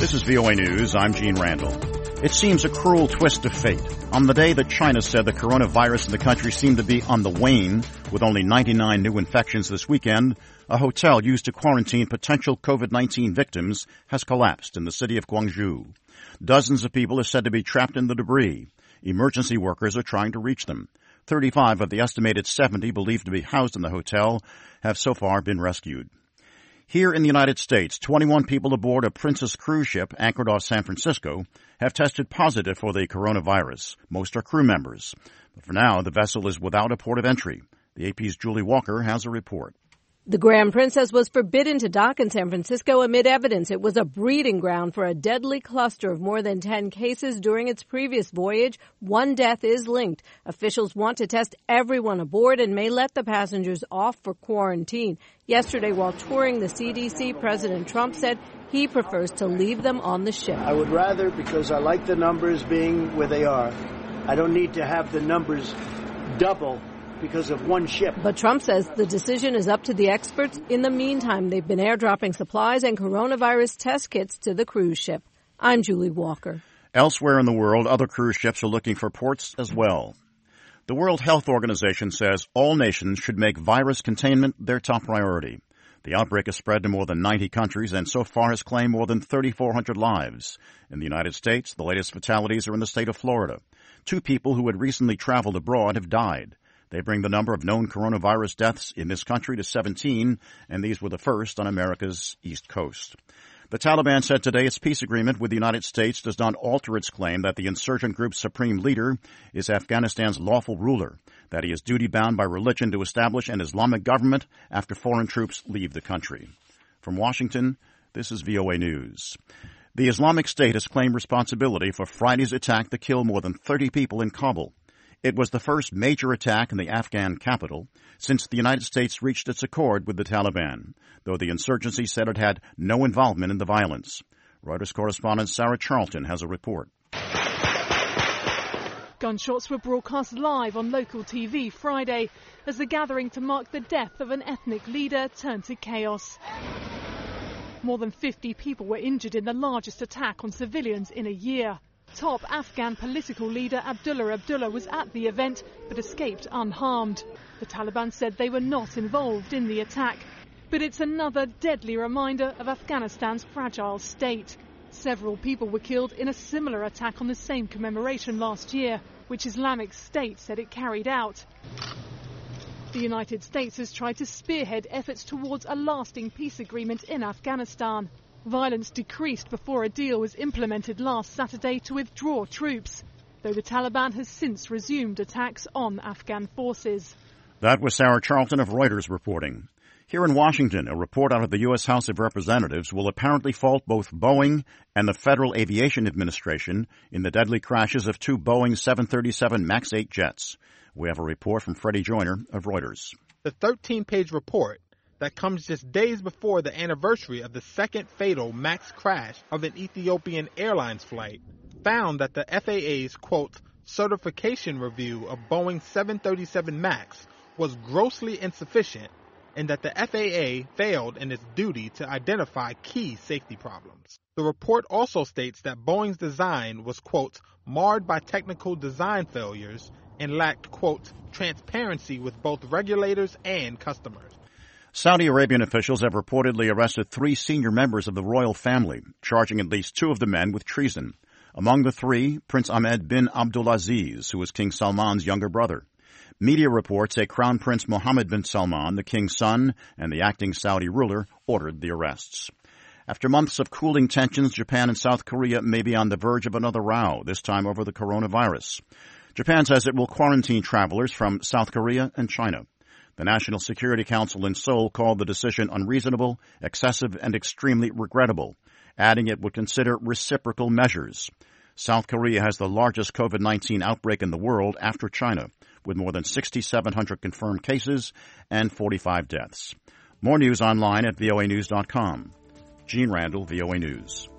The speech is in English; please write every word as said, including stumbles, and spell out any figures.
This is V O A News. I'm Gene Randall. It seems a cruel twist of fate. On the day that China said the coronavirus in the country seemed to be on the wane, with only ninety-nine new infections this weekend, a hotel used to quarantine potential COVID nineteen victims has collapsed in the city of Guangzhou. Dozens of people are said to be trapped in the debris. Emergency workers are trying to reach them. thirty-five of the estimated seventy believed to be housed in the hotel have so far been rescued. Here in the United States, twenty-one people aboard a Princess cruise ship anchored off San Francisco have tested positive for the coronavirus. Most are crew members. But for now, the vessel is without a port of entry. The A P's Julie Walker has a report. The Grand Princess was forbidden to dock in San Francisco amid evidence it was a breeding ground for a deadly cluster of more than ten cases during its previous voyage. One death is linked. Officials want to test everyone aboard and may let the passengers off for quarantine. Yesterday, while touring the C D C, President Trump said he prefers to leave them on the ship. I would rather, because I like the numbers being where they are. I don't need to have the numbers double because of one ship. But Trump says the decision is up to the experts. In the meantime, they've been airdropping supplies and coronavirus test kits to the cruise ship. I'm Julie Walker. Elsewhere in the world, other cruise ships are looking for ports as well. The World Health Organization says all nations should make virus containment their top priority. The outbreak has spread to more than ninety countries and so far has claimed more than thirty-four hundred lives. In the United States, the latest fatalities are in the state of Florida. Two people who had recently traveled abroad have died. They bring the number of known coronavirus deaths in this country to seventeen, and these were the first on America's East Coast. The Taliban said today its peace agreement with the United States does not alter its claim that the insurgent group's supreme leader is Afghanistan's lawful ruler, that he is duty-bound by religion to establish an Islamic government after foreign troops leave the country. From Washington, this is V O A News. The Islamic State has claimed responsibility for Friday's attack that killed more than thirty people in Kabul. It was the first major attack in the Afghan capital since the United States reached its accord with the Taliban, though the insurgency said it had no involvement in the violence. Reuters correspondent Sarah Charlton has a report. Gunshots were broadcast live on local T V Friday as the gathering to mark the death of an ethnic leader turned to chaos. More than fifty people were injured in the largest attack on civilians in a year. Top Afghan political leader Abdullah Abdullah was at the event but escaped unharmed. The Taliban said they were not involved in the attack. But it's another deadly reminder of Afghanistan's fragile state. Several people were killed in a similar attack on the same commemoration last year, which Islamic State said it carried out. The United States has tried to spearhead efforts towards a lasting peace agreement in Afghanistan. Violence decreased before a deal was implemented last Saturday to withdraw troops, though the Taliban has since resumed attacks on Afghan forces. That was Sarah Charlton of Reuters reporting. Here in Washington, a report out of the U S House of Representatives will apparently fault both Boeing and the Federal Aviation Administration in the deadly crashes of two Boeing seven thirty-seven MAX eight jets. We have a report from Freddie Joyner of Reuters. The thirteen-page report that comes just days before the anniversary of the second fatal MAX crash of an Ethiopian Airlines flight, found that the F A A's, quote, certification review of Boeing seven thirty-seven MAX was grossly insufficient and that the F A A failed in its duty to identify key safety problems. The report also states that Boeing's design was, quote, marred by technical design failures and lacked, quote, transparency with both regulators and customers. Saudi Arabian officials have reportedly arrested three senior members of the royal family, charging at least two of the men with treason. Among the three, Prince Ahmed bin Abdulaziz, who was King Salman's younger brother. Media reports say Crown Prince Mohammed bin Salman, the king's son, and the acting Saudi ruler ordered the arrests. After months of cooling tensions, Japan and South Korea may be on the verge of another row, this time over the coronavirus. Japan says it will quarantine travelers from South Korea and China. The National Security Council in Seoul called the decision unreasonable, excessive, and extremely regrettable, adding it would consider reciprocal measures. South Korea has the largest COVID nineteen outbreak in the world after China, with more than six thousand seven hundred confirmed cases and forty-five deaths. More news online at V O A news dot com. Gene Randall, V O A News.